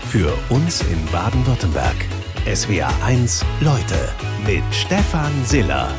Für uns in Baden-Württemberg. SWR1 Leute mit Stefan Siller.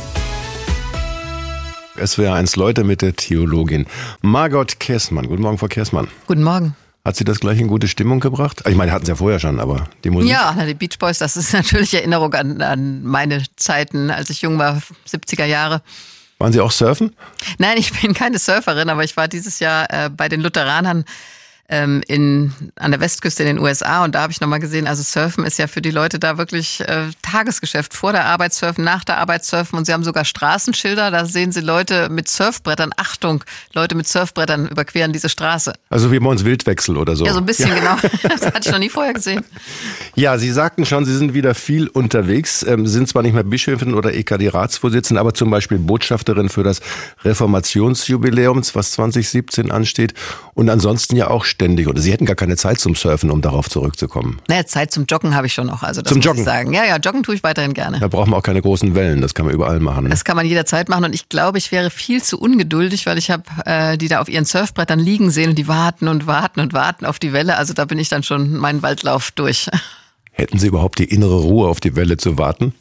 SWR1 Leute mit der Theologin Margot Kessmann. Guten Morgen, Frau Kessmann. Guten Morgen. Hat sie das gleich in gute Stimmung gebracht? Ich meine, hatten sie ja vorher schon, aber die Musik? Ja, die Beach Boys, das ist natürlich Erinnerung an meine Zeiten, als ich jung war, 70er Jahre. Waren Sie auch surfen? Nein, ich bin keine Surferin, aber ich war dieses Jahr bei den Lutheranern an der Westküste in den USA und da habe ich nochmal gesehen, also Surfen ist ja für die Leute da wirklich Tagesgeschäft. Vor der Arbeit surfen, nach der Arbeit surfen und sie haben sogar Straßenschilder, da sehen sie Leute mit Surfbrettern. Achtung, Leute mit Surfbrettern überqueren diese Straße. Also wie bei uns Wildwechsel oder so. Ja, so ein bisschen, genau. Das hatte ich noch nie vorher gesehen. Ja, Sie sagten schon, Sie sind wieder viel unterwegs, sind zwar nicht mehr Bischöfin oder EKD-Ratsvorsitzende, aber zum Beispiel Botschafterin für das Reformationsjubiläum, was 2017 ansteht und ansonsten ja auch ständig. Oder Sie hätten gar keine Zeit zum Surfen, um darauf zurückzukommen. Naja, Zeit zum Joggen habe ich schon noch. Also das zum muss Joggen? Ich sagen. Ja, joggen tue ich weiterhin gerne. Da brauchen wir auch keine großen Wellen, das kann man überall machen. Ne? Das kann man jederzeit machen und ich glaube, ich wäre viel zu ungeduldig, weil ich habe die da auf ihren Surfbrettern liegen sehen und die warten und warten und warten auf die Welle. Also da bin ich dann schon meinen Waldlauf durch. Hätten Sie überhaupt die innere Ruhe, auf die Welle zu warten?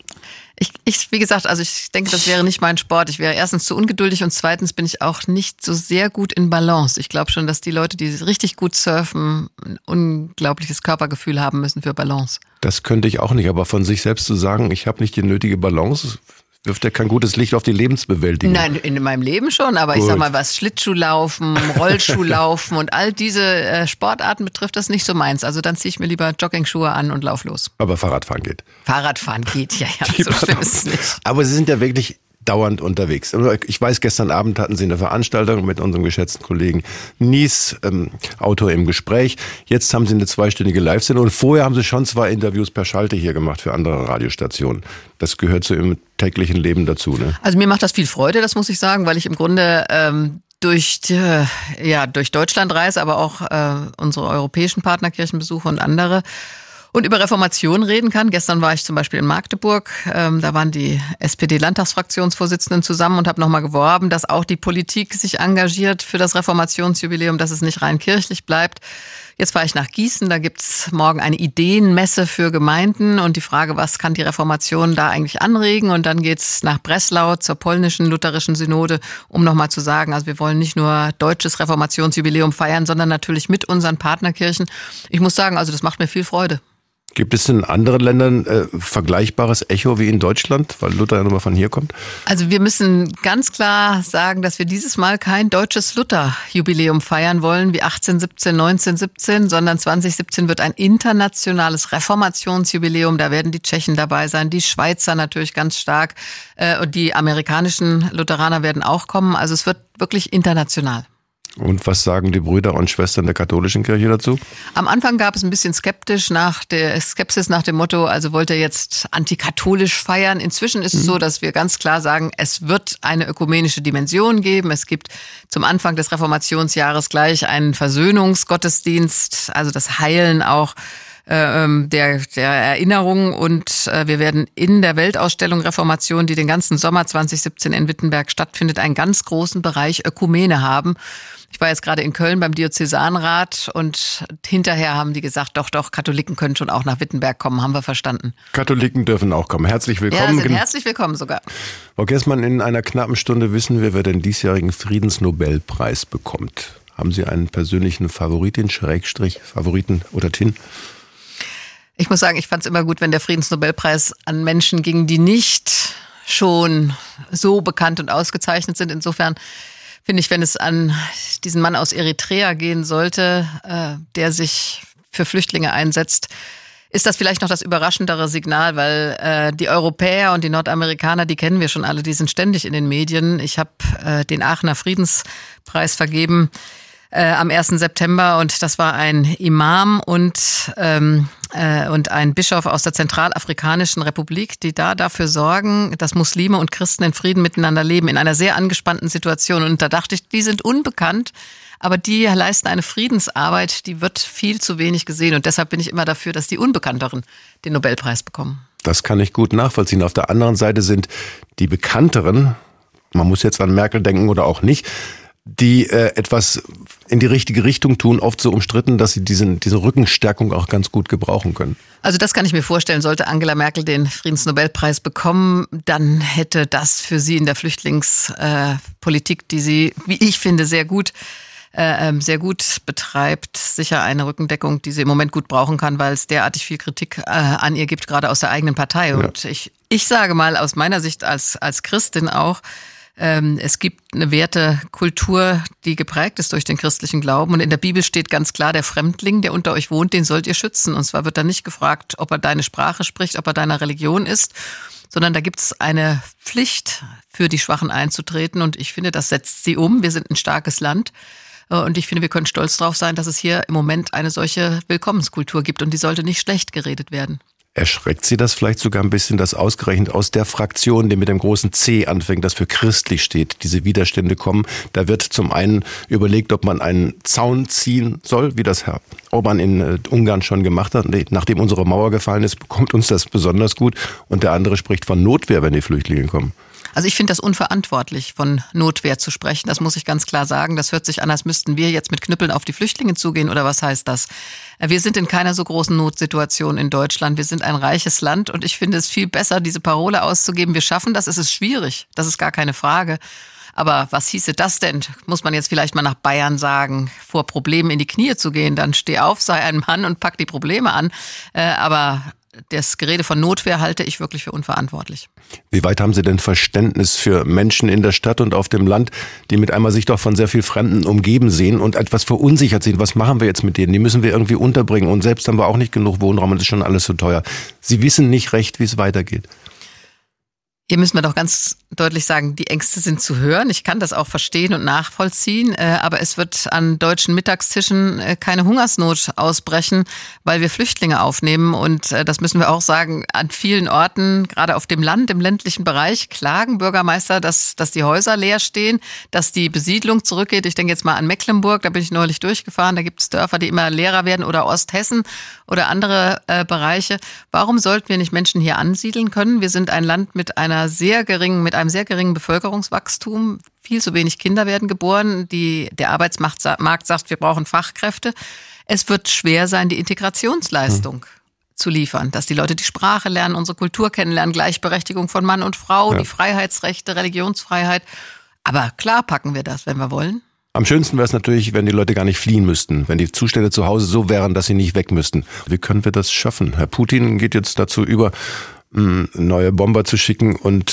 Wie gesagt, also ich denke, das wäre nicht mein Sport. Ich wäre erstens zu ungeduldig und zweitens bin ich auch nicht so sehr gut in Balance. Ich glaube schon, dass die Leute, die richtig gut surfen, ein unglaubliches Körpergefühl haben müssen für Balance. Das könnte ich auch nicht, aber von sich selbst zu sagen, ich habe nicht die nötige Balance, wirft ja kein gutes Licht auf die Lebensbewältigung. Nein, in meinem Leben schon, aber gut. Ich sag mal, was Schlittschuhlaufen, Rollschuhlaufen und all diese Sportarten betrifft, das ist nicht so meins. Also dann ziehe ich mir lieber Joggingschuhe an und lauf los. Aber Fahrradfahren geht. Fahrradfahren geht, ja, so schlimm ist es nicht. Aber Sie sind ja wirklich dauernd unterwegs. Ich weiß, gestern Abend hatten Sie eine Veranstaltung mit unserem geschätzten Kollegen Nies, Autor im Gespräch. Jetzt haben Sie eine 2-stündige Live-Sendung und vorher haben Sie schon 2 Interviews per Schalte hier gemacht für andere Radiostationen. Das gehört zu Ihrem täglichen Leben dazu, ne? Also mir macht das viel Freude, das muss ich sagen, weil ich im Grunde durch Deutschland reise, aber auch unsere europäischen Partnerkirchen besuche und andere. Und über Reformation reden kann. Gestern war ich zum Beispiel in Magdeburg. Da waren die SPD-Landtagsfraktionsvorsitzenden zusammen und habe nochmal geworben, dass auch die Politik sich engagiert für das Reformationsjubiläum, dass es nicht rein kirchlich bleibt. Jetzt fahre ich nach Gießen. Da gibt's morgen eine Ideenmesse für Gemeinden und die Frage, was kann die Reformation da eigentlich anregen? Und dann geht's nach Breslau zur polnischen lutherischen Synode, um nochmal zu sagen, also wir wollen nicht nur deutsches Reformationsjubiläum feiern, sondern natürlich mit unseren Partnerkirchen. Ich muss sagen, also das macht mir viel Freude. Gibt es in anderen Ländern vergleichbares Echo wie in Deutschland, weil Luther ja nochmal von hier kommt? Also wir müssen ganz klar sagen, dass wir dieses Mal kein deutsches Luther-Jubiläum feiern wollen wie 1817, 1917, sondern 2017 wird ein internationales Reformationsjubiläum. Da werden die Tschechen dabei sein, die Schweizer natürlich ganz stark und die amerikanischen Lutheraner werden auch kommen. Also es wird wirklich international. Und was sagen die Brüder und Schwestern der katholischen Kirche dazu? Am Anfang gab es ein bisschen Skepsis nach dem Motto, also wollt ihr jetzt antikatholisch feiern? Inzwischen ist es so, dass wir ganz klar sagen, es wird eine ökumenische Dimension geben. Es gibt zum Anfang des Reformationsjahres gleich einen Versöhnungsgottesdienst, also das Heilen auch der Erinnerung und wir werden in der Weltausstellung Reformation, die den ganzen Sommer 2017 in Wittenberg stattfindet, einen ganz großen Bereich Ökumene haben. Ich war jetzt gerade in Köln beim Diözesanrat und hinterher haben die gesagt, doch, Katholiken können schon auch nach Wittenberg kommen, haben wir verstanden. Katholiken dürfen auch kommen. Herzlich willkommen. Ja, sind herzlich willkommen sogar. Frau Kessmann, in einer knappen Stunde wissen wir, wer den diesjährigen Friedensnobelpreis bekommt. Haben Sie einen persönlichen Favoriten oder Tin? Ich muss sagen, ich fand es immer gut, wenn der Friedensnobelpreis an Menschen ging, die nicht schon so bekannt und ausgezeichnet sind. Insofern finde ich, wenn es an diesen Mann aus Eritrea gehen sollte, der sich für Flüchtlinge einsetzt, ist das vielleicht noch das überraschendere Signal, weil die Europäer und die Nordamerikaner, die kennen wir schon alle, die sind ständig in den Medien. Ich habe den Aachener Friedenspreis vergeben am 1. September und das war ein Imam und ein Bischof aus der Zentralafrikanischen Republik, die dafür sorgen, dass Muslime und Christen in Frieden miteinander leben, in einer sehr angespannten Situation. Und da dachte ich, die sind unbekannt, aber die leisten eine Friedensarbeit, die wird viel zu wenig gesehen. Und deshalb bin ich immer dafür, dass die Unbekannteren den Nobelpreis bekommen. Das kann ich gut nachvollziehen. Auf der anderen Seite sind die Bekannteren, man muss jetzt an Merkel denken oder auch nicht, die etwas in die richtige Richtung tun, oft so umstritten, dass sie diese Rückenstärkung auch ganz gut gebrauchen können. Also das kann ich mir vorstellen. Sollte Angela Merkel den Friedensnobelpreis bekommen, dann hätte das für sie in der Flüchtlingspolitik, die sie, wie ich finde, sehr gut betreibt, sicher eine Rückendeckung, die sie im Moment gut brauchen kann, weil es derartig viel Kritik an ihr gibt, gerade aus der eigenen Partei. Und ich sage mal aus meiner Sicht als Christin auch, es gibt eine Wertekultur, die geprägt ist durch den christlichen Glauben. Und in der Bibel steht ganz klar, der Fremdling, der unter euch wohnt, den sollt ihr schützen. Und zwar wird da nicht gefragt, ob er deine Sprache spricht, ob er deiner Religion ist, sondern da gibt es eine Pflicht, für die Schwachen einzutreten. Und ich finde, das setzt sie um. Wir sind ein starkes Land. Und ich finde, wir können stolz darauf sein, dass es hier im Moment eine solche Willkommenskultur gibt. Und die sollte nicht schlecht geredet werden. Erschreckt Sie das vielleicht sogar ein bisschen, dass ausgerechnet aus der Fraktion, die mit dem großen C anfängt, das für christlich steht, diese Widerstände kommen? Da wird zum einen überlegt, ob man einen Zaun ziehen soll, wie das Herr Orban in Ungarn schon gemacht hat. Nee, nachdem unsere Mauer gefallen ist, bekommt uns das besonders gut. Und der andere spricht von Notwehr, wenn die Flüchtlinge kommen. Also ich finde das unverantwortlich, von Notwehr zu sprechen. Das muss ich ganz klar sagen. Das hört sich an, als müssten wir jetzt mit Knüppeln auf die Flüchtlinge zugehen. Oder was heißt das? Wir sind in keiner so großen Notsituation in Deutschland. Wir sind ein reiches Land und ich finde es viel besser, diese Parole auszugeben. Wir schaffen das. Es ist schwierig. Das ist gar keine Frage. Aber was hieße das denn? Muss man jetzt vielleicht mal nach Bayern sagen, vor Problemen in die Knie zu gehen? Dann steh auf, sei ein Mann und pack die Probleme an. Aber das Gerede von Notwehr halte ich wirklich für unverantwortlich. Wie weit haben Sie denn Verständnis für Menschen in der Stadt und auf dem Land, die mit einmal sich doch von sehr viel Fremden umgeben sehen und etwas verunsichert sind? Was machen wir jetzt mit denen? Die müssen wir irgendwie unterbringen und selbst haben wir auch nicht genug Wohnraum und es ist schon alles so teuer. Sie wissen nicht recht, wie es weitergeht. Hier müssen wir doch ganz deutlich sagen, die Ängste sind zu hören. Ich kann das auch verstehen und nachvollziehen, aber es wird an deutschen Mittagstischen keine Hungersnot ausbrechen, weil wir Flüchtlinge aufnehmen. Und das müssen wir auch sagen, an vielen Orten, gerade auf dem Land, im ländlichen Bereich, klagen Bürgermeister, dass die Häuser leer stehen, dass die Besiedlung zurückgeht. Ich denke jetzt mal an Mecklenburg, da bin ich neulich durchgefahren, da gibt es Dörfer, die immer leerer werden, oder Osthessen oder andere Bereiche. Warum sollten wir nicht Menschen hier ansiedeln können? Wir sind ein Land mit einem sehr geringen Bevölkerungswachstum. Viel zu wenig Kinder werden geboren. Der Arbeitsmarkt sagt, wir brauchen Fachkräfte. Es wird schwer sein, die Integrationsleistung zu liefern, dass die Leute die Sprache lernen, unsere Kultur kennenlernen, Gleichberechtigung von Mann und Frau, die Freiheitsrechte, Religionsfreiheit. Aber klar packen wir das, wenn wir wollen. Am schönsten wäre es natürlich, wenn die Leute gar nicht fliehen müssten, wenn die Zustände zu Hause so wären, dass sie nicht weg müssten. Wie können wir das schaffen? Herr Putin geht jetzt dazu über, neue Bomber zu schicken und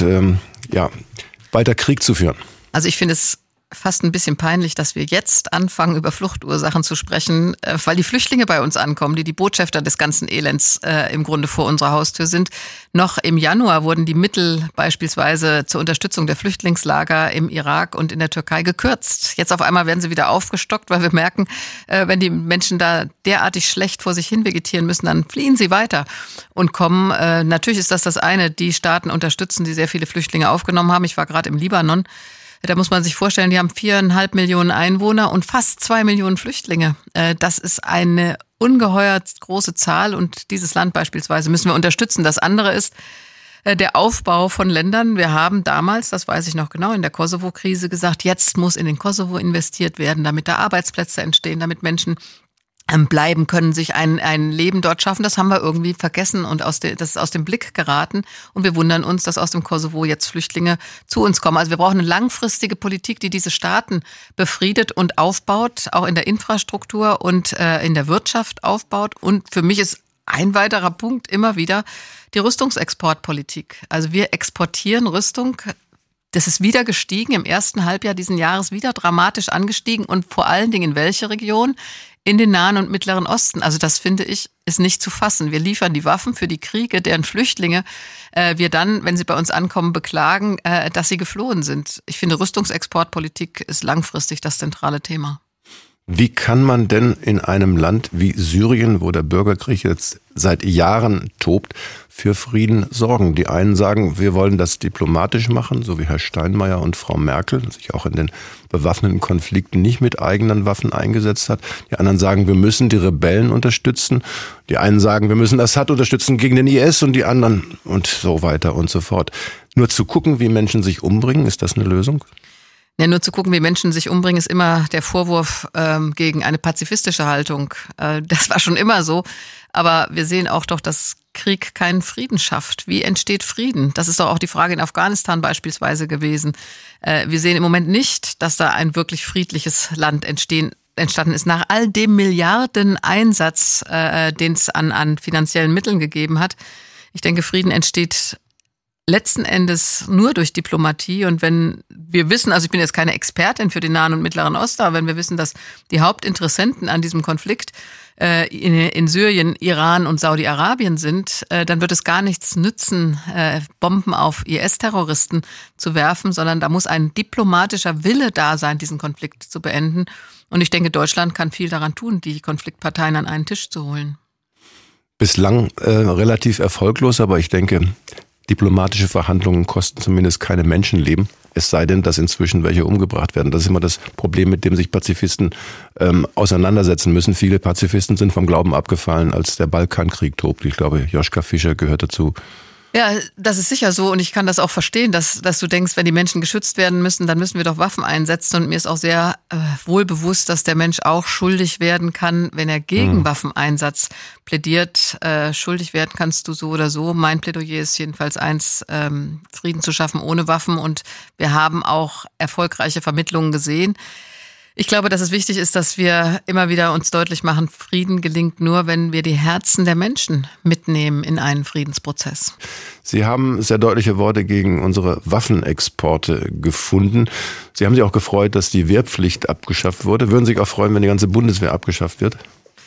weiter Krieg zu führen. Also ich finde es fast ein bisschen peinlich, dass wir jetzt anfangen, über Fluchtursachen zu sprechen, weil die Flüchtlinge bei uns ankommen, die Botschafter des ganzen Elends im Grunde vor unserer Haustür sind. Noch im Januar wurden die Mittel beispielsweise zur Unterstützung der Flüchtlingslager im Irak und in der Türkei gekürzt. Jetzt auf einmal werden sie wieder aufgestockt, weil wir merken, wenn die Menschen da derartig schlecht vor sich hin vegetieren müssen, dann fliehen sie weiter und kommen. Natürlich ist das eine, die Staaten unterstützen, die sehr viele Flüchtlinge aufgenommen haben. Ich war gerade im Libanon. Da muss man sich vorstellen, die haben 4,5 Millionen Einwohner und fast 2 Millionen Flüchtlinge. Das ist eine ungeheuer große Zahl und dieses Land beispielsweise müssen wir unterstützen. Das andere ist der Aufbau von Ländern. Wir haben damals, das weiß ich noch genau, in der Kosovo-Krise gesagt, jetzt muss in den Kosovo investiert werden, damit da Arbeitsplätze entstehen, damit Menschen bleiben können, sich ein Leben dort schaffen. Das haben wir irgendwie vergessen und das ist aus dem Blick geraten. Und wir wundern uns, dass aus dem Kosovo jetzt Flüchtlinge zu uns kommen. Also wir brauchen eine langfristige Politik, die diese Staaten befriedet und aufbaut, auch in der Infrastruktur und in der Wirtschaft aufbaut. Und für mich ist ein weiterer Punkt immer wieder die Rüstungsexportpolitik. Also wir exportieren Rüstung. Das ist wieder gestiegen, im ersten Halbjahr diesen Jahres wieder dramatisch angestiegen und vor allen Dingen in welche Region? In den Nahen und Mittleren Osten. Also das, finde ich, ist nicht zu fassen. Wir liefern die Waffen für die Kriege, deren Flüchtlinge wir dann, wenn sie bei uns ankommen, beklagen, dass sie geflohen sind. Ich finde, Rüstungsexportpolitik ist langfristig das zentrale Thema. Wie kann man denn in einem Land wie Syrien, wo der Bürgerkrieg jetzt seit Jahren tobt, für Frieden sorgen? Die einen sagen, wir wollen das diplomatisch machen, so wie Herr Steinmeier und Frau Merkel, sich auch in den bewaffneten Konflikten nicht mit eigenen Waffen eingesetzt hat. Die anderen sagen, wir müssen die Rebellen unterstützen. Die einen sagen, wir müssen Assad unterstützen gegen den IS und die anderen und so weiter und so fort. Nur zu gucken, wie Menschen sich umbringen, ist das eine Lösung? Ja, nur zu gucken, wie Menschen sich umbringen, ist immer der Vorwurf gegen eine pazifistische Haltung. Das war schon immer so. Aber wir sehen auch doch, dass Krieg keinen Frieden schafft. Wie entsteht Frieden? Das ist doch auch die Frage in Afghanistan beispielsweise gewesen. Wir sehen im Moment nicht, dass da ein wirklich friedliches Land entstanden ist. Nach all dem Milliardeneinsatz, den es an finanziellen Mitteln gegeben hat. Ich denke, Frieden entsteht letzten Endes nur durch Diplomatie. Und wenn wir wissen, also ich bin jetzt keine Expertin für den Nahen und Mittleren Osten, aber wenn wir wissen, dass die Hauptinteressenten an diesem Konflikt in Syrien, Iran und Saudi-Arabien sind, dann wird es gar nichts nützen, Bomben auf IS-Terroristen zu werfen, sondern da muss ein diplomatischer Wille da sein, diesen Konflikt zu beenden. Und ich denke, Deutschland kann viel daran tun, die Konfliktparteien an einen Tisch zu holen. Bislang relativ erfolglos, aber ich denke, diplomatische Verhandlungen kosten zumindest keine Menschenleben. Es sei denn, dass inzwischen welche umgebracht werden. Das ist immer das Problem, mit dem sich Pazifisten auseinandersetzen müssen. Viele Pazifisten sind vom Glauben abgefallen, als der Balkankrieg tobte. Ich glaube, Joschka Fischer gehört dazu. Ja, das ist sicher so und ich kann das auch verstehen, dass du denkst, wenn die Menschen geschützt werden müssen, dann müssen wir doch Waffen einsetzen und mir ist auch sehr wohl bewusst, dass der Mensch auch schuldig werden kann, wenn er gegen Waffeneinsatz plädiert. Schuldig werden kannst du so oder so. Mein Plädoyer ist jedenfalls eins, Frieden zu schaffen ohne Waffen und wir haben auch erfolgreiche Vermittlungen gesehen. Ich glaube, dass es wichtig ist, dass wir immer wieder uns deutlich machen, Frieden gelingt nur, wenn wir die Herzen der Menschen mitnehmen in einen Friedensprozess. Sie haben sehr deutliche Worte gegen unsere Waffenexporte gefunden. Sie haben sich auch gefreut, dass die Wehrpflicht abgeschafft wurde. Würden Sie sich auch freuen, wenn die ganze Bundeswehr abgeschafft wird?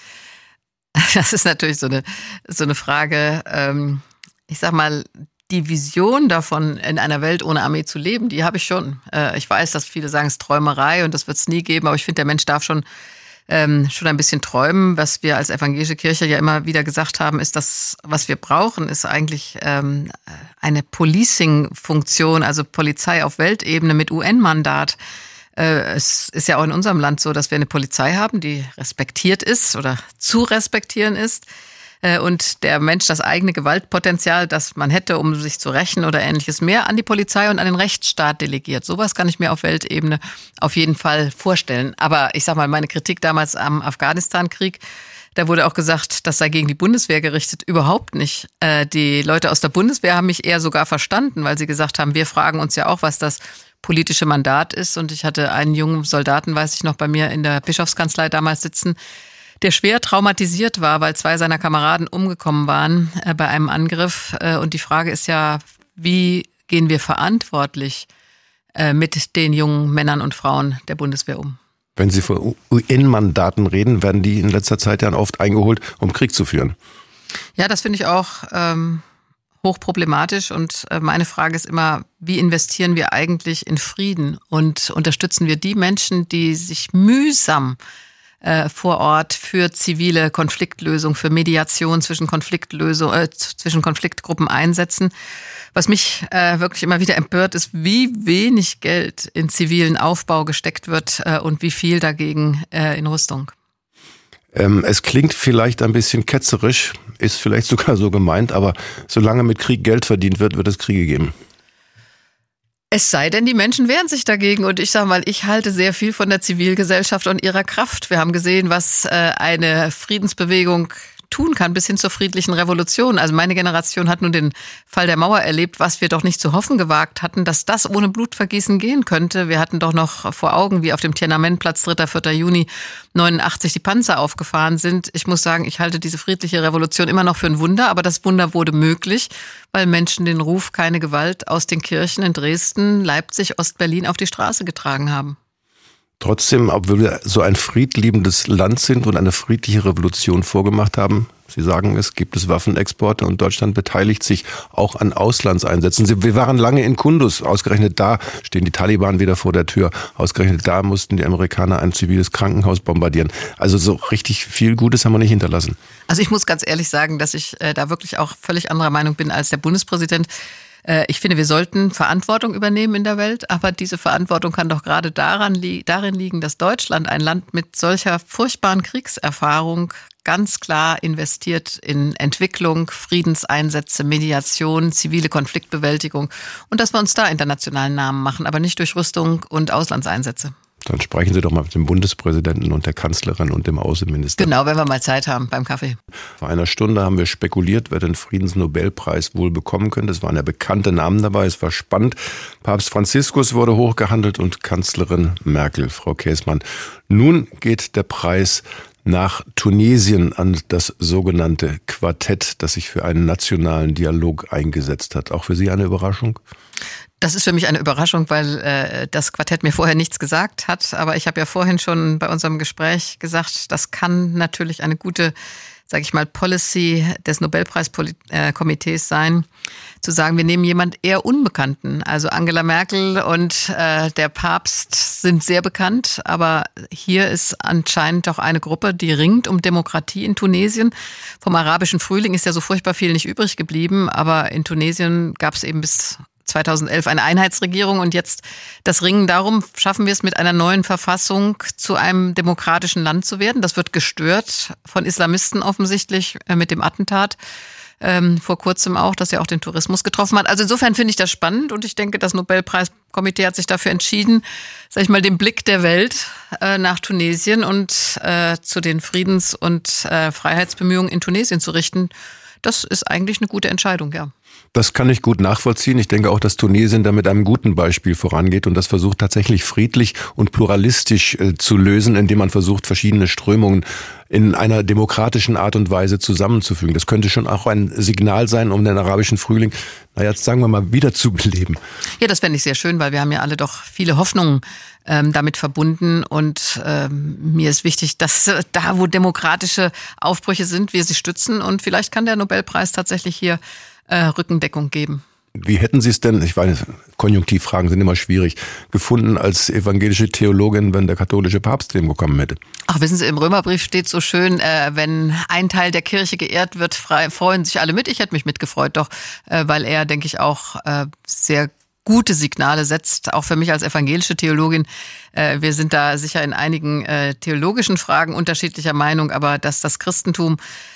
Das ist natürlich so eine Frage. Ich sag mal, die Vision davon, in einer Welt ohne Armee zu leben, die habe ich schon. Ich weiß, dass viele sagen, es ist Träumerei und das wird es nie geben, aber ich finde, der Mensch darf schon ein bisschen träumen. Was wir als evangelische Kirche ja immer wieder gesagt haben, ist, dass was wir brauchen, ist eigentlich eine Policing-Funktion, also Polizei auf Weltebene mit UN-Mandat. Es ist ja auch in unserem Land so, dass wir eine Polizei haben, die respektiert ist oder zu respektieren ist. Und der Mensch das eigene Gewaltpotenzial, das man hätte, um sich zu rächen oder Ähnliches, mehr an die Polizei und an den Rechtsstaat delegiert. Sowas kann ich mir auf Weltebene auf jeden Fall vorstellen. Aber ich sag mal, meine Kritik damals am Afghanistan-Krieg, da wurde auch gesagt, das sei gegen die Bundeswehr gerichtet. Überhaupt nicht. Die Leute aus der Bundeswehr haben mich eher sogar verstanden, weil sie gesagt haben, wir fragen uns ja auch, was das politische Mandat ist. Und ich hatte einen jungen Soldaten, weiß ich noch, bei mir in der Bischofskanzlei damals sitzen, der schwer traumatisiert war, weil 2 seiner Kameraden umgekommen waren bei einem Angriff. Und die Frage ist ja, wie gehen wir verantwortlich mit den jungen Männern und Frauen der Bundeswehr um? Wenn Sie von UN-Mandaten reden, werden die in letzter Zeit dann oft eingeholt, um Krieg zu führen. Ja, das finde ich auch hochproblematisch. Und meine Frage ist immer, wie investieren wir eigentlich in Frieden? Und unterstützen wir die Menschen, die sich mühsam vor Ort für zivile Konfliktlösung, für Mediation zwischen Konfliktgruppen einsetzen. Was mich wirklich immer wieder empört, ist, wie wenig Geld in zivilen Aufbau gesteckt wird und wie viel dagegen in Rüstung. Es klingt vielleicht ein bisschen ketzerisch, ist vielleicht sogar so gemeint, aber solange mit Krieg Geld verdient wird, wird es Kriege geben. Es sei denn, die Menschen wehren sich dagegen. Und ich sage mal, ich halte sehr viel von der Zivilgesellschaft und ihrer Kraft. Wir haben gesehen, was eine Friedensbewegung tun kann, bis hin zur friedlichen Revolution. Also meine Generation hat nun den Fall der Mauer erlebt, was wir doch nicht zu hoffen gewagt hatten, dass das ohne Blutvergießen gehen könnte. Wir hatten doch noch vor Augen, wie auf dem Tiananmenplatz 3. 4. Juni 89 die Panzer aufgefahren sind. Ich muss sagen, ich halte diese friedliche Revolution immer noch für ein Wunder, aber das Wunder wurde möglich, weil Menschen den Ruf keine Gewalt aus den Kirchen in Dresden, Leipzig, Ostberlin auf die Straße getragen haben. Trotzdem, obwohl wir so ein friedliebendes Land sind und eine friedliche Revolution vorgemacht haben, Sie sagen es, gibt es Waffenexporte und Deutschland beteiligt sich auch an Auslandseinsätzen. Wir waren lange in Kunduz, ausgerechnet da stehen die Taliban wieder vor der Tür, ausgerechnet da mussten die Amerikaner ein ziviles Krankenhaus bombardieren. Also so richtig viel Gutes haben wir nicht hinterlassen. Also ich muss ganz ehrlich sagen, dass ich da wirklich auch völlig anderer Meinung bin als der Bundespräsident. Ich finde, wir sollten Verantwortung übernehmen in der Welt, aber diese Verantwortung kann doch gerade darin liegen, dass Deutschland, ein Land mit solcher furchtbaren Kriegserfahrung, ganz klar investiert in Entwicklung, Friedenseinsätze, Mediation, zivile Konfliktbewältigung und dass wir uns da internationalen Namen machen, aber nicht durch Rüstung und Auslandseinsätze. Dann sprechen Sie doch mal mit dem Bundespräsidenten und der Kanzlerin und dem Außenminister. Genau, wenn wir mal Zeit haben beim Kaffee. Vor einer Stunde haben wir spekuliert, wer den Friedensnobelpreis wohl bekommen könnte. Es waren ja bekannte Namen dabei, es war spannend. Papst Franziskus wurde hochgehandelt und Kanzlerin Merkel. Frau Käßmann, nun geht der Preis nach Tunesien an das sogenannte Quartett, das sich für einen nationalen Dialog eingesetzt hat. Auch für Sie eine Überraschung? Das ist für mich eine Überraschung, weil das Quartett mir vorher nichts gesagt hat. Aber ich habe ja vorhin schon bei unserem Gespräch gesagt, das kann natürlich eine gute, sage ich mal, Policy des Nobelpreiskomitees sein, zu sagen, wir nehmen jemand eher Unbekannten. Also Angela Merkel und der Papst sind sehr bekannt, aber hier ist anscheinend doch eine Gruppe, die ringt um Demokratie in Tunesien. Vom arabischen Frühling ist ja so furchtbar viel nicht übrig geblieben, aber in Tunesien gab es eben bis 2011 eine Einheitsregierung und jetzt das Ringen darum, schaffen wir es mit einer neuen Verfassung zu einem demokratischen Land zu werden. Das wird gestört von Islamisten offensichtlich mit dem Attentat vor kurzem auch, das ja auch den Tourismus getroffen hat. Also insofern finde ich das spannend und ich denke, das Nobelpreiskomitee hat sich dafür entschieden, sag ich mal, den Blick der Welt nach Tunesien und zu den Friedens- und Freiheitsbemühungen in Tunesien zu richten. Das ist eigentlich eine gute Entscheidung, ja. Das kann ich gut nachvollziehen. Ich denke auch, dass Tunesien da mit einem guten Beispiel vorangeht und das versucht tatsächlich friedlich und pluralistisch zu lösen, indem man versucht, verschiedene Strömungen in einer demokratischen Art und Weise zusammenzufügen. Das könnte schon auch ein Signal sein, um den arabischen Frühling, jetzt sagen wir mal, wieder zu beleben. Ja, das fände ich sehr schön, weil wir haben ja alle doch viele Hoffnungen damit verbunden und mir ist wichtig, dass da, wo demokratische Aufbrüche sind, wir sie stützen und vielleicht kann der Nobelpreis tatsächlich hier Rückendeckung geben. Wie hätten Sie es denn, ich weiß, Konjunktivfragen sind immer schwierig, gefunden als evangelische Theologin, wenn der katholische Papst dem gekommen hätte? Ach, wissen Sie, im Römerbrief steht so schön, wenn ein Teil der Kirche geehrt wird, freuen sich alle mit. Ich hätte mich mitgefreut, doch, weil er, denke ich, auch sehr gute Signale setzt, auch für mich als evangelische Theologin. Wir sind da sicher in einigen theologischen Fragen unterschiedlicher Meinung, aber dass das Christentum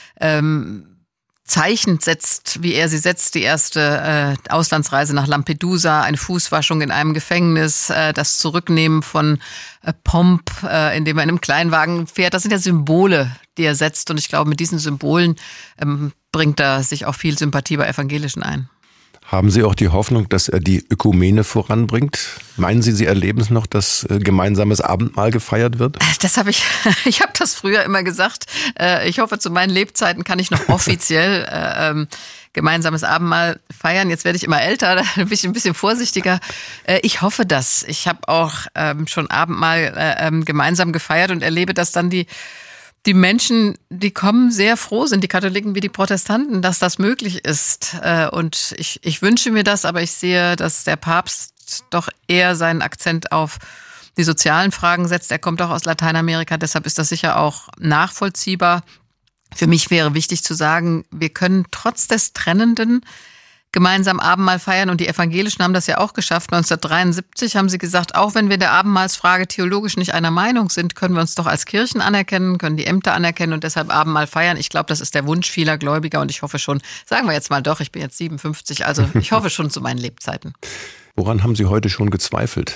Zeichen setzt, wie er sie setzt, die erste Auslandsreise nach Lampedusa, eine Fußwaschung in einem Gefängnis, das Zurücknehmen von Pomp, indem er in einem Kleinwagen fährt, das sind ja Symbole, die er setzt und ich glaube, mit diesen Symbolen bringt er sich auch viel Sympathie bei Evangelischen ein. Haben Sie auch die Hoffnung, dass er die Ökumene voranbringt? Meinen Sie, Sie erleben es noch, dass gemeinsames Abendmahl gefeiert wird? Das habe ich habe das früher immer gesagt. Ich hoffe, zu meinen Lebzeiten kann ich noch offiziell gemeinsames Abendmahl feiern. Jetzt werde ich immer älter, da bin ich ein bisschen vorsichtiger. Ich hoffe das. Ich habe auch schon Abendmahl gemeinsam gefeiert und erlebe, dass dann die Menschen, die kommen, sehr froh sind, die Katholiken wie die Protestanten, dass das möglich ist. Und ich wünsche mir das, aber ich sehe, dass der Papst doch eher seinen Akzent auf die sozialen Fragen setzt. Er kommt auch aus Lateinamerika, deshalb ist das sicher auch nachvollziehbar. Für mich wäre wichtig zu sagen, wir können trotz des Trennenden gemeinsam Abendmahl feiern und die Evangelischen haben das ja auch geschafft. 1973 haben sie gesagt, auch wenn wir der Abendmahlsfrage theologisch nicht einer Meinung sind, können wir uns doch als Kirchen anerkennen, können die Ämter anerkennen und deshalb Abendmahl feiern. Ich glaube, das ist der Wunsch vieler Gläubiger und ich hoffe schon, sagen wir jetzt mal doch, ich bin jetzt 57, also ich hoffe schon zu meinen Lebzeiten. Woran haben Sie heute schon gezweifelt?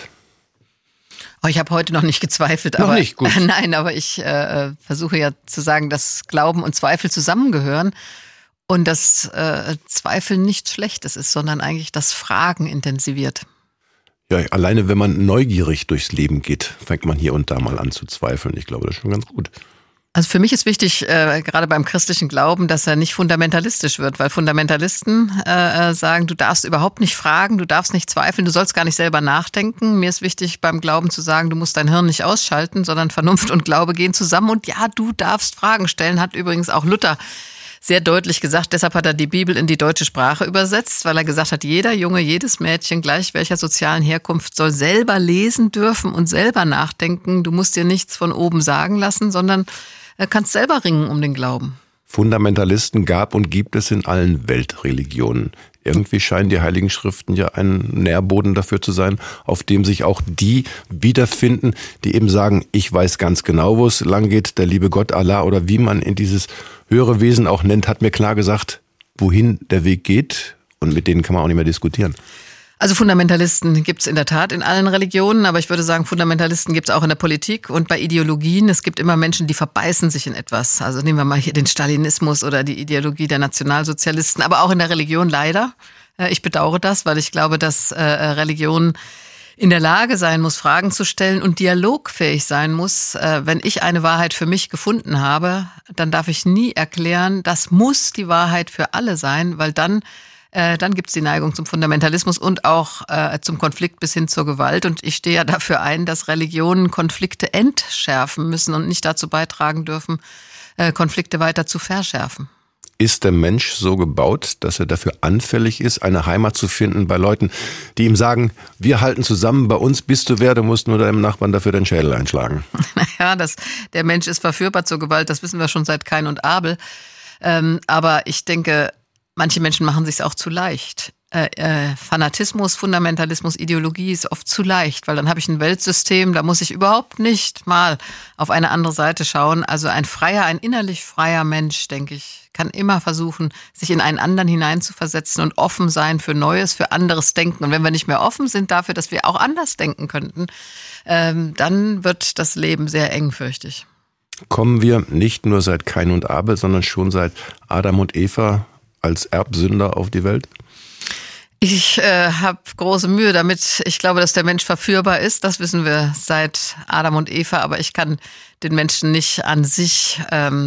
Oh, ich habe heute noch nicht gezweifelt. Noch aber nicht, gut. Nein, aber ich versuche ja zu sagen, dass Glauben und Zweifel zusammengehören. Und dass Zweifel nichts Schlechtes ist, sondern eigentlich das Fragen intensiviert. Ja, alleine wenn man neugierig durchs Leben geht, fängt man hier und da mal an zu zweifeln. Ich glaube, das ist schon ganz gut. Also für mich ist wichtig, gerade beim christlichen Glauben, dass er nicht fundamentalistisch wird, weil Fundamentalisten sagen, du darfst überhaupt nicht fragen, du darfst nicht zweifeln, du sollst gar nicht selber nachdenken. Mir ist wichtig, beim Glauben zu sagen, du musst dein Hirn nicht ausschalten, sondern Vernunft und Glaube gehen zusammen. Und ja, du darfst Fragen stellen, hat übrigens auch Luther sehr deutlich gesagt. Deshalb hat er die Bibel in die deutsche Sprache übersetzt, weil er gesagt hat, jeder Junge, jedes Mädchen, gleich welcher sozialen Herkunft, soll selber lesen dürfen und selber nachdenken. Du musst dir nichts von oben sagen lassen, sondern kannst selber ringen um den Glauben. Fundamentalisten gab und gibt es in allen Weltreligionen. Irgendwie scheinen die Heiligen Schriften ja ein Nährboden dafür zu sein, auf dem sich auch die wiederfinden, die eben sagen, ich weiß ganz genau, wo es lang geht. Der liebe Gott, Allah oder wie man in dieses höhere Wesen auch nennt, hat mir klar gesagt, wohin der Weg geht. Und mit denen kann man auch nicht mehr diskutieren. Also Fundamentalisten gibt es in der Tat in allen Religionen, aber ich würde sagen, Fundamentalisten gibt es auch in der Politik und bei Ideologien. Es gibt immer Menschen, die verbeißen sich in etwas. Also nehmen wir mal hier den Stalinismus oder die Ideologie der Nationalsozialisten, aber auch in der Religion leider. Ich bedauere das, weil ich glaube, dass Religion in der Lage sein muss, Fragen zu stellen und dialogfähig sein muss. Wenn ich eine Wahrheit für mich gefunden habe, dann darf ich nie erklären, das muss die Wahrheit für alle sein, weil dann gibt es die Neigung zum Fundamentalismus und auch zum Konflikt bis hin zur Gewalt. Und ich stehe ja dafür ein, dass Religionen Konflikte entschärfen müssen und nicht dazu beitragen dürfen, Konflikte weiter zu verschärfen. Ist der Mensch so gebaut, dass er dafür anfällig ist, eine Heimat zu finden bei Leuten, die ihm sagen, wir halten zusammen, bei uns bist du wer, du musst nur deinem Nachbarn dafür den Schädel einschlagen? Naja, der Mensch ist verführbar zur Gewalt, das wissen wir schon seit Kain und Abel. Aber ich denke, manche Menschen machen sich's auch zu leicht. Fanatismus, Fundamentalismus, Ideologie ist oft zu leicht, weil dann habe ich ein Weltsystem, da muss ich überhaupt nicht mal auf eine andere Seite schauen. Also ein innerlich freier Mensch, denke ich, kann immer versuchen, sich in einen anderen hineinzuversetzen und offen sein für Neues, für anderes Denken. Und wenn wir nicht mehr offen sind dafür, dass wir auch anders denken könnten, dann wird das Leben sehr eng, fürchte ich. Kommen wir nicht nur seit Kain und Abel, sondern schon seit Adam und Eva als Erbsünder auf die Welt? Ich habe große Mühe damit. Ich glaube, dass der Mensch verführbar ist. Das wissen wir seit Adam und Eva. Aber ich kann den Menschen nicht an sich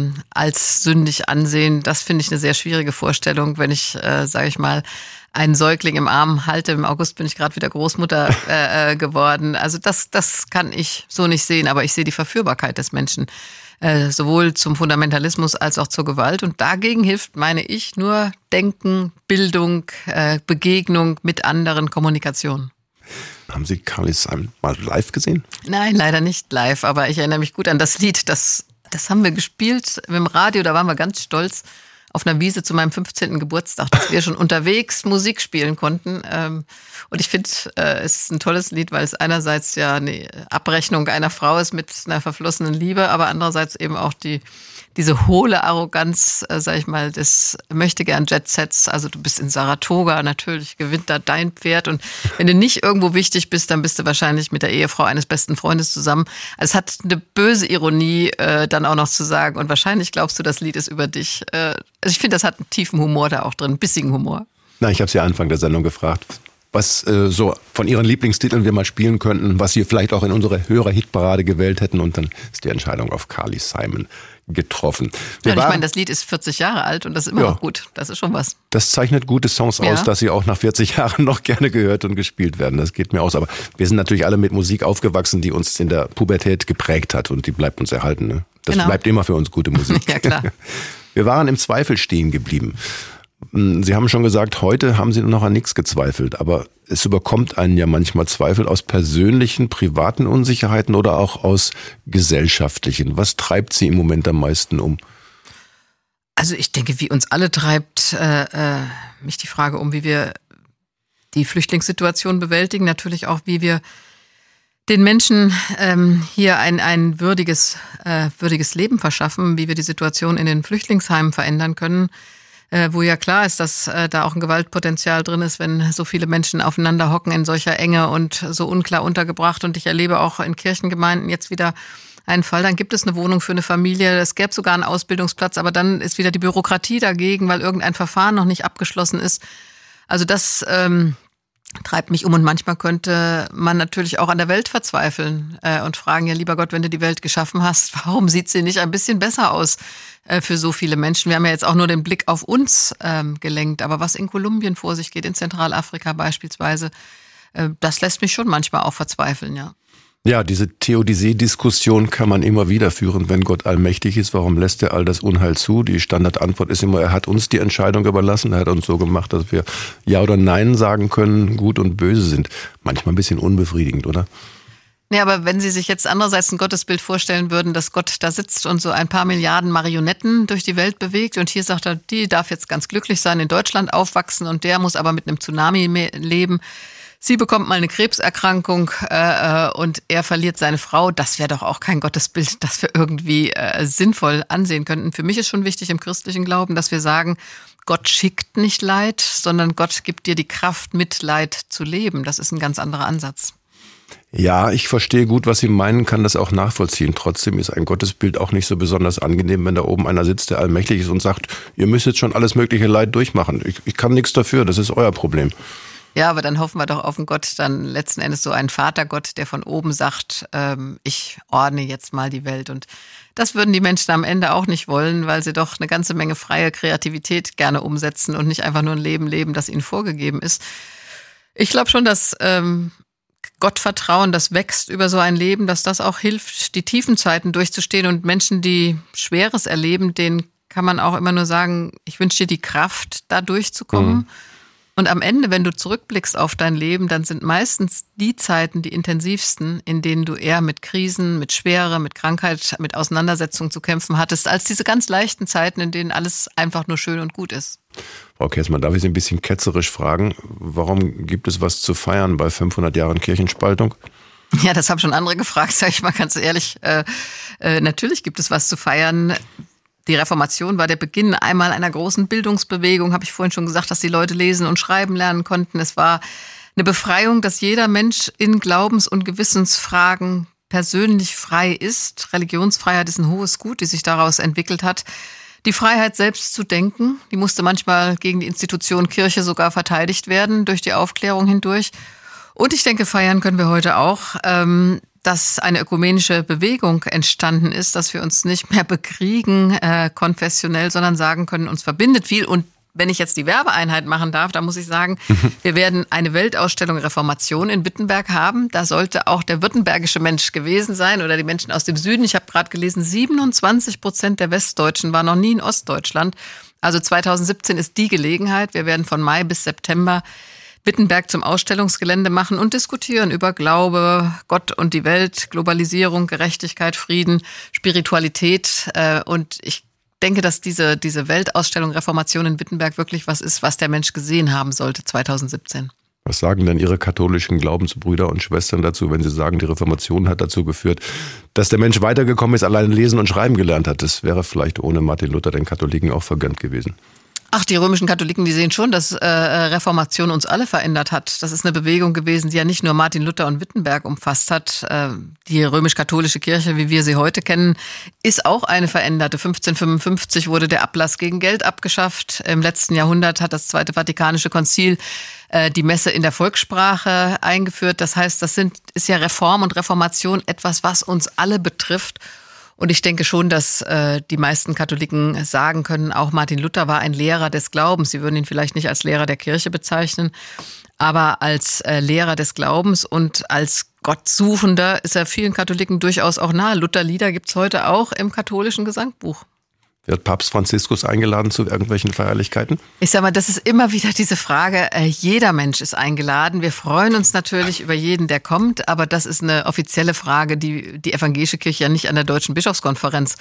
als sündig ansehen. Das finde ich eine sehr schwierige Vorstellung, wenn ich, sage ich mal, einen Säugling im Arm halte. Im August bin ich gerade wieder Großmutter geworden. Also das kann ich so nicht sehen. Aber ich sehe die Verführbarkeit des Menschen. Sowohl zum Fundamentalismus als auch zur Gewalt. Und dagegen hilft, meine ich, nur Denken, Bildung, Begegnung mit anderen, Kommunikation. Haben Sie Carly Simon mal live gesehen? Nein, leider nicht live, aber ich erinnere mich gut an das Lied. Das haben wir gespielt im Radio, da waren wir ganz stolz auf einer Wiese zu meinem 15. Geburtstag, dass wir schon unterwegs Musik spielen konnten. Und ich finde, es ist ein tolles Lied, weil es einerseits ja eine Abrechnung einer Frau ist mit einer verflossenen Liebe, aber andererseits eben auch diese hohle Arroganz, sag ich mal, des möchtegern Jet-Sets. Also du bist in Saratoga, natürlich gewinnt da dein Pferd. Und wenn du nicht irgendwo wichtig bist, dann bist du wahrscheinlich mit der Ehefrau eines besten Freundes zusammen. Also es hat eine böse Ironie, dann auch noch zu sagen. Und wahrscheinlich glaubst du, das Lied ist über dich. Also ich finde, das hat einen tiefen Humor da auch drin, einen bissigen Humor. Na, ich habe Sie Anfang der Sendung gefragt, was so von Ihren Lieblingstiteln wir mal spielen könnten, was Sie vielleicht auch in unsere Hörer-Hitparade gewählt hätten. Und dann ist die Entscheidung auf Carly Simon getroffen. Ja, ich meine, das Lied ist 40 Jahre alt und das ist immer noch gut. Das ist schon was. Das zeichnet gute Songs aus, dass sie auch nach 40 Jahren noch gerne gehört und gespielt werden. Das geht mir aus. Aber wir sind natürlich alle mit Musik aufgewachsen, die uns in der Pubertät geprägt hat und die bleibt uns erhalten. Ne? Das bleibt immer für uns gute Musik. Ja, klar. Wir waren im Zweifel stehen geblieben. Sie haben schon gesagt, heute haben Sie noch an nichts gezweifelt, aber es überkommt einen ja manchmal Zweifel aus persönlichen, privaten Unsicherheiten oder auch aus gesellschaftlichen. Was treibt Sie im Moment am meisten um? Also ich denke, wie uns alle treibt mich die Frage um, wie wir die Flüchtlingssituation bewältigen, natürlich auch, wie wir den Menschen hier ein würdiges Leben verschaffen, wie wir die Situation in den Flüchtlingsheimen verändern können. Wo ja klar ist, dass da auch ein Gewaltpotenzial drin ist, wenn so viele Menschen aufeinander hocken in solcher Enge und so unklar untergebracht. Und ich erlebe auch in Kirchengemeinden jetzt wieder einen Fall, dann gibt es eine Wohnung für eine Familie, es gäbe sogar einen Ausbildungsplatz, aber dann ist wieder die Bürokratie dagegen, weil irgendein Verfahren noch nicht abgeschlossen ist. Also das treibt mich um und manchmal könnte man natürlich auch an der Welt verzweifeln und fragen, ja lieber Gott, wenn du die Welt geschaffen hast, warum sieht sie nicht ein bisschen besser aus für so viele Menschen? Wir haben ja jetzt auch nur den Blick auf uns gelenkt, aber was in Kolumbien vor sich geht, in Zentralafrika beispielsweise, das lässt mich schon manchmal auch verzweifeln, ja. Ja, diese Theodizee-Diskussion kann man immer wieder führen, wenn Gott allmächtig ist. Warum lässt er all das Unheil zu? Die Standardantwort ist immer, er hat uns die Entscheidung überlassen. Er hat uns so gemacht, dass wir Ja oder Nein sagen können, gut und böse sind. Manchmal ein bisschen unbefriedigend, oder? Ja, aber wenn Sie sich jetzt andererseits ein Gottesbild vorstellen würden, dass Gott da sitzt und so ein paar Milliarden Marionetten durch die Welt bewegt und hier sagt er, die darf jetzt ganz glücklich sein, in Deutschland aufwachsen und der muss aber mit einem Tsunami leben. Sie bekommt mal eine Krebserkrankung und er verliert seine Frau. Das wäre doch auch kein Gottesbild, das wir irgendwie sinnvoll ansehen könnten. Für mich ist schon wichtig im christlichen Glauben, dass wir sagen, Gott schickt nicht Leid, sondern Gott gibt dir die Kraft, mit Leid zu leben. Das ist ein ganz anderer Ansatz. Ja, ich verstehe gut, was Sie meinen, kann das auch nachvollziehen. Trotzdem ist ein Gottesbild auch nicht so besonders angenehm, wenn da oben einer sitzt, der allmächtig ist und sagt, ihr müsst jetzt schon alles mögliche Leid durchmachen. Ich kann nichts dafür, das ist euer Problem. Ja, aber dann hoffen wir doch auf einen Gott, dann letzten Endes so einen Vatergott, der von oben sagt, ich ordne jetzt mal die Welt. Und das würden die Menschen am Ende auch nicht wollen, weil sie doch eine ganze Menge freie Kreativität gerne umsetzen und nicht einfach nur ein Leben leben, das ihnen vorgegeben ist. Ich glaube schon, dass Gottvertrauen, das wächst über so ein Leben, dass das auch hilft, die tiefen Zeiten durchzustehen. Und Menschen, die Schweres erleben, denen kann man auch immer nur sagen, ich wünsche dir die Kraft, da durchzukommen. Und am Ende, wenn du zurückblickst auf dein Leben, dann sind meistens die Zeiten die intensivsten, in denen du eher mit Krisen, mit Schwere, mit Krankheit, mit Auseinandersetzungen zu kämpfen hattest, als diese ganz leichten Zeiten, in denen alles einfach nur schön und gut ist. Frau Kessmann, darf ich Sie ein bisschen ketzerisch fragen, warum gibt es was zu feiern bei 500 Jahren Kirchenspaltung? Ja, das haben schon andere gefragt, sage ich mal ganz ehrlich. Natürlich gibt es was zu feiern. Die Reformation war der Beginn einmal einer großen Bildungsbewegung, habe ich vorhin schon gesagt, dass die Leute lesen und schreiben lernen konnten. Es war eine Befreiung, dass jeder Mensch in Glaubens- und Gewissensfragen persönlich frei ist. Religionsfreiheit ist ein hohes Gut, die sich daraus entwickelt hat. Die Freiheit, selbst zu denken, die musste manchmal gegen die Institution Kirche sogar verteidigt werden, durch die Aufklärung hindurch. Und ich denke, feiern können wir heute auch, dass eine ökumenische Bewegung entstanden ist, dass wir uns nicht mehr bekriegen konfessionell, sondern sagen können, uns verbindet viel. Und wenn ich jetzt die Werbeeinheit machen darf, dann muss ich sagen, wir werden eine Weltausstellung Reformation in Wittenberg haben. Da sollte auch der württembergische Mensch gewesen sein oder die Menschen aus dem Süden. Ich habe gerade gelesen, 27% der Westdeutschen waren noch nie in Ostdeutschland. Also 2017 ist die Gelegenheit. Wir werden von Mai bis September Wittenberg zum Ausstellungsgelände machen und diskutieren über Glaube, Gott und die Welt, Globalisierung, Gerechtigkeit, Frieden, Spiritualität. Und ich denke, dass diese Weltausstellung Reformation in Wittenberg wirklich was ist, was der Mensch gesehen haben sollte 2017. Was sagen denn Ihre katholischen Glaubensbrüder und Schwestern dazu, wenn Sie sagen, die Reformation hat dazu geführt, dass der Mensch weitergekommen ist, allein lesen und schreiben gelernt hat? Das wäre vielleicht ohne Martin Luther den Katholiken auch vergönnt gewesen. Ach, die römischen Katholiken, die sehen schon, dass Reformation uns alle verändert hat. Das ist eine Bewegung gewesen, die ja nicht nur Martin Luther und Wittenberg umfasst hat. Die römisch-katholische Kirche, wie wir sie heute kennen, ist auch eine veränderte. 1555 wurde der Ablass gegen Geld abgeschafft. Im letzten Jahrhundert hat das Zweite Vatikanische Konzil die Messe in der Volkssprache eingeführt. Das heißt, ist ja Reform und Reformation etwas, was uns alle betrifft. Und ich denke schon, dass die meisten Katholiken sagen können, auch Martin Luther war ein Lehrer des Glaubens. Sie würden ihn vielleicht nicht als Lehrer der Kirche bezeichnen, aber als Lehrer des Glaubens und als Gottsuchender ist er vielen Katholiken durchaus auch nahe. Lutherlieder gibt's heute auch im katholischen Gesangbuch. Wird Papst Franziskus eingeladen zu irgendwelchen Feierlichkeiten? Ich sag mal, das ist immer wieder diese Frage, jeder Mensch ist eingeladen. Wir freuen uns natürlich über jeden, der kommt, aber das ist eine offizielle Frage, die die evangelische Kirche ja nicht an der Deutschen Bischofskonferenz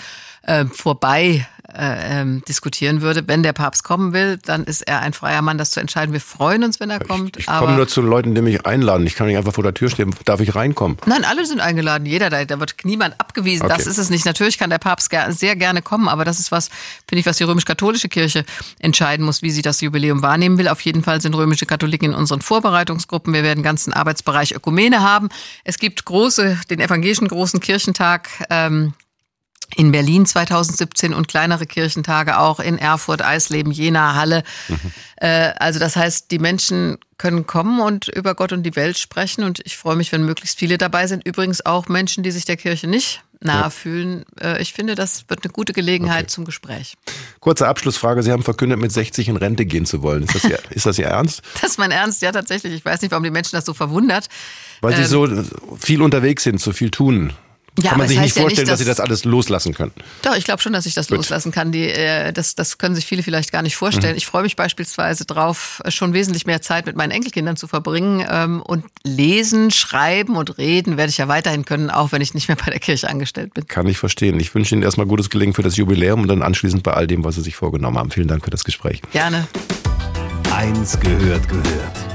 vorbei diskutieren würde. Wenn der Papst kommen will, dann ist er ein freier Mann, das zu entscheiden. Wir freuen uns, wenn er kommt. Ich komme nur zu Leuten, die mich einladen. Ich kann nicht einfach vor der Tür stehen. Darf ich reinkommen? Nein, alle sind eingeladen. Jeder, da wird niemand abgewiesen. Okay. Das ist es nicht. Natürlich kann der Papst sehr gerne kommen, aber das ist was, finde ich, was die römisch-katholische Kirche entscheiden muss, wie sie das Jubiläum wahrnehmen will. Auf jeden Fall sind römische Katholiken in unseren Vorbereitungsgruppen. Wir werden einen ganzen Arbeitsbereich Ökumene haben. Es gibt den evangelischen großen Kirchentag in Berlin 2017 und kleinere Kirchentage auch in Erfurt, Eisleben, Jena, Halle. Also das heißt, die Menschen können kommen und über Gott und die Welt sprechen und ich freue mich, wenn möglichst viele dabei sind. Übrigens auch Menschen, die sich der Kirche nicht nahe fühlen. Ich finde, das wird eine gute Gelegenheit zum Gespräch. Kurze Abschlussfrage. Sie haben verkündet, mit 60 in Rente gehen zu wollen. Ist das Ihr Ernst? Das ist mein Ernst, ja tatsächlich. Ich weiß nicht, warum die Menschen das so verwundert. Weil Sie so viel unterwegs sind, so viel tun. Ja, kann man aber sich es nicht heißt ja vorstellen, nicht, dass Sie das alles loslassen können. Doch, ich glaube schon, dass ich das loslassen kann. Das können sich viele vielleicht gar nicht vorstellen. Ich freue mich beispielsweise drauf, schon wesentlich mehr Zeit mit meinen Enkelkindern zu verbringen. Und lesen, schreiben und reden werde ich ja weiterhin können, auch wenn ich nicht mehr bei der Kirche angestellt bin. Kann ich verstehen. Ich wünsche Ihnen erstmal gutes Gelingen für das Jubiläum und dann anschließend bei all dem, was Sie sich vorgenommen haben. Vielen Dank für das Gespräch. Gerne. 1 gehört.